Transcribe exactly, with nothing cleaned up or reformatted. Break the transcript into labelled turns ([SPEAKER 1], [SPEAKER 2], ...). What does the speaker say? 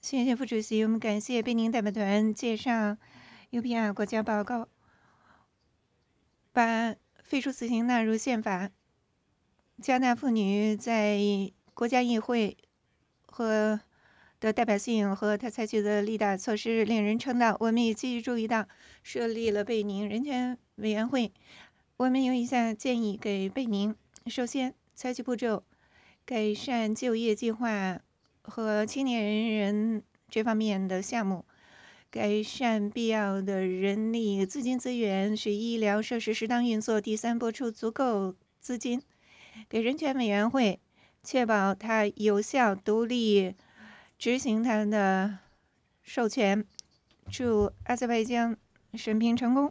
[SPEAKER 1] 谢谢副主席，我们感谢贝宁代表团介绍 U P R 国家报告，把废除死刑纳入宪法，加大妇女在国家议会和的代表性和他采取的力大措施令人称道。我们也继续注意到设立了贝宁人权委员会。我们有以下建议给贝宁：首先，采取步骤改善就业计划和青年人这方面的项目，改善必要的人力资金资源，使医疗设施适当运作。第三，拨出足够资金给人权委员会，确保它有效独立执行它的授权。祝阿塞拜疆审评成功。